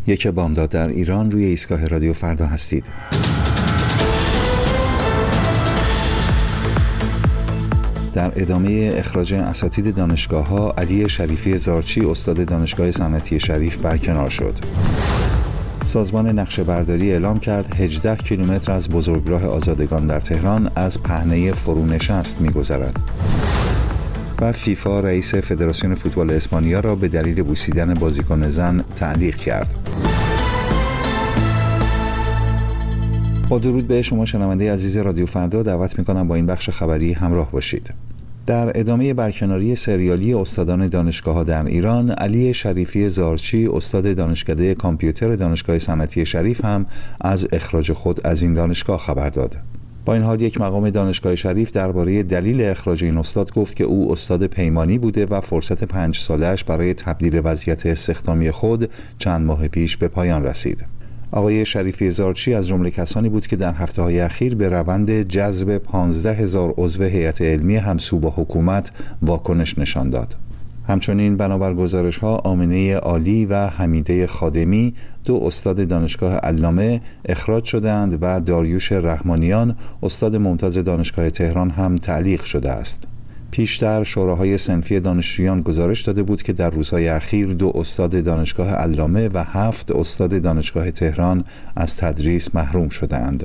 یک بامداد در ایران، روی ایستگاه رادیو فردا هستید. در ادامه اخراج اساتید دانشگاه‌ها، علی شریفی زارچی استاد دانشگاه صنعتی شریف برکنار شد. سازمان نقشه‌برداری اعلام کرد 18 کیلومتر از بزرگراه آزادگان در تهران از پهنه فرونشست می‌گذرد. و فیفا رئیس فدراسیون فوتبال اسپانیا را به دلیل بوسیدن بازیکن زن تعلیق کرد. با درود به شما شنونده عزیز رادیو فردا، دعوت می‌کنم با این بخش خبری همراه باشید. در ادامه برکناری سریالی استادان دانشگاه‌ها در ایران، علی شریفی زارچی استاد دانشکده کامپیوتر دانشگاه صنعتی شریف هم از اخراج خود از این دانشگاه خبر داد. با این حال یک مقام دانشگاه شریف درباره دلیل اخراج این استاد گفت که او استاد پیمانی بوده و فرصت 5 ساله‌اش برای تبدیل وضعیت استخدامی خود چند ماه پیش به پایان رسید. آقای شریفی زارچی از جمله کسانی بود که در هفته‌های اخیر به روند جذب 15,000 عضو هیئت علمی همسو با حکومت واکنش نشان داد. همچنین بنابر گزارش‌ها، آمنه عالی و حمیده خادمی، دو استاد دانشگاه علامه، اخراج شدند و داریوش رحمانیان استاد ممتاز دانشگاه تهران هم تعلیق شده است. پیشتر شوراهای صنفی دانشجویان گزارش داده بود که در روزهای اخیر 2 استاد دانشگاه علامه و 7 استاد دانشگاه تهران از تدریس محروم شدند.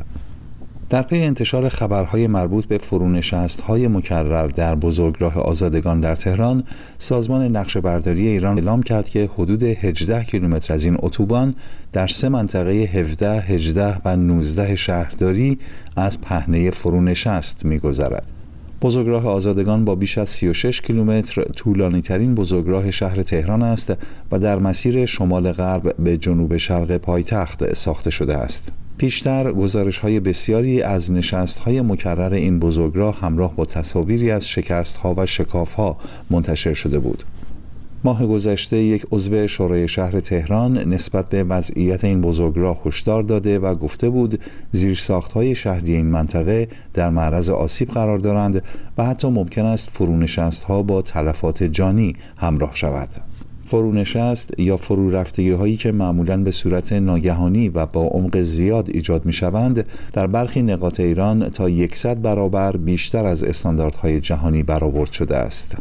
در پی انتشار خبرهای مربوط به فرونشست‌های مکرر در بزرگراه آزادگان در تهران، سازمان نقشه‌برداری ایران اعلام کرد که حدود 18 کیلومتر از این اتوبان در 3 منطقه 17، 18 و 19 شهرداری از پهنه فرونشست می‌گذرد. بزرگراه آزادگان با بیش از 36 کیلومتر طولانی ترین بزرگراه شهر تهران است و در مسیر شمال غرب به جنوب شرق پایتخت ساخته شده است. پیشتر گزارش‌های بسیاری از نشست‌های مکرر این بزرگراه همراه با تصاویری از شکست‌ها و شکاف‌ها منتشر شده بود. ماه گذشته یک عضو شورای شهر تهران نسبت به وضعیت این بزرگراه هشدار داده و گفته بود زیرساخت‌های شهری این منطقه در معرض آسیب قرار دارند و حتی ممکن است فرونشست‌ها با تلفات جانی همراه شود. فرونشست یا فرو رفتگی هایی که معمولاً به صورت ناگهانی و با عمق زیاد ایجاد می شوند، در برخی نقاط ایران تا 100 برابر بیشتر از استانداردهای جهانی برآورد شده است.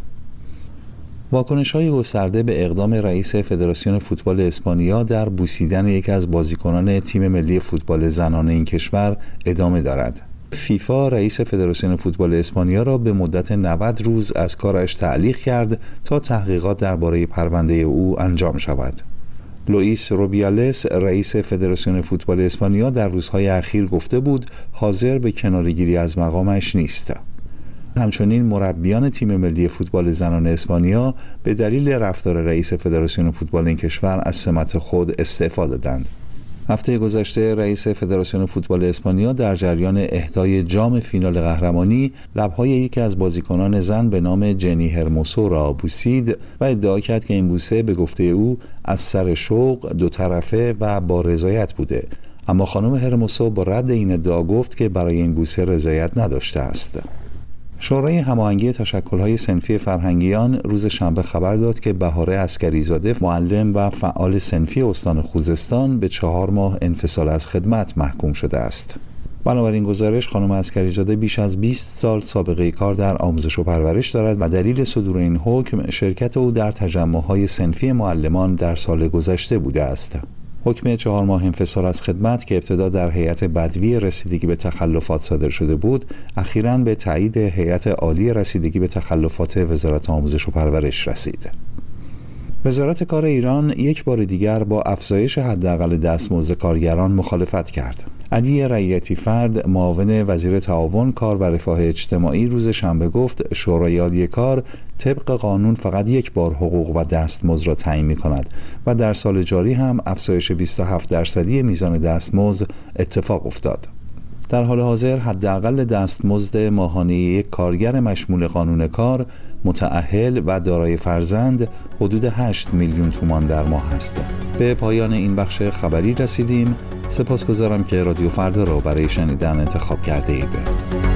واکنش‌های گسترده به اقدام رئیس فدراسیون فوتبال اسپانیا در بوسیدن یکی از بازیکنان تیم ملی فوتبال زنان این کشور ادامه دارد. فیفا رئیس فدراسیون فوتبال اسپانیا را به مدت 90 روز از کارش تعلیق کرد تا تحقیقات درباره پرونده او انجام شود. لوئیس روبیالس رئیس فدراسیون فوتبال اسپانیا در روزهای اخیر گفته بود حاضر به کناره‌گیری از مقامش نیست. همچنین مربیان تیم ملی فوتبال زنان اسپانیا به دلیل رفتار رئیس فدراسیون فوتبال این کشور از سمت خود استعفا دادند. هفته گذشته رئیس فدراسیون فوتبال اسپانیا در جریان اهدای جام فینال قهرمانی لب‌های یکی از بازیکنان زن به نام جنی هرموسو را بوسید و ادعا کرد که این بوسه به گفته او از سر شوق، دو طرفه و با رضایت بوده، اما خانم هرموسو با رد این ادعا گفت که برای این بوسه رضایت نداشته است. شورای هماهنگی تشکل‌های صنفی فرهنگیان روز شنبه خبر داد که بهاره عسکریزاده، معلم و فعال صنفی استان خوزستان، به 4 ماه انفصال از خدمت محکوم شده است. بنابراین گزارش، خانم عسکریزاده بیش از 20 سال سابقه کار در آموزش و پرورش دارد و دلیل صدور این حکم شرکت او در تجمع‌های صنفی معلمان در سال گذشته بوده است. حکم 4 ماه انفصال از خدمت که ابتدا در هیئت بدوی رسیدگی به تخلفات صادر شده بود، اخیراً به تایید هیئت عالی رسیدگی به تخلفات وزارت آموزش و پرورش رسید. وزارت کار ایران یک بار دیگر با افزایش حداقل دستمزد کارگران مخالفت کرد. علی رعیتی فرد، معاون وزیر تعاون، کار و رفاه اجتماعی، روز شنبه گفت شورای عالی کار طبق قانون فقط یک بار حقوق و دستمزد را تعیین می‌کند و در سال جاری هم افزایش 27% میزان دستمزد اتفاق افتاد. در حال حاضر حداقل دستمزد ماهانه یک کارگر مشمول قانون کار، متأهل و دارای فرزند حدود 8 میلیون تومان در ماه است. به پایان این بخش خبری رسیدیم. سپاسگزارم که رادیو فردا را برای شنیدن انتخاب کرده اید.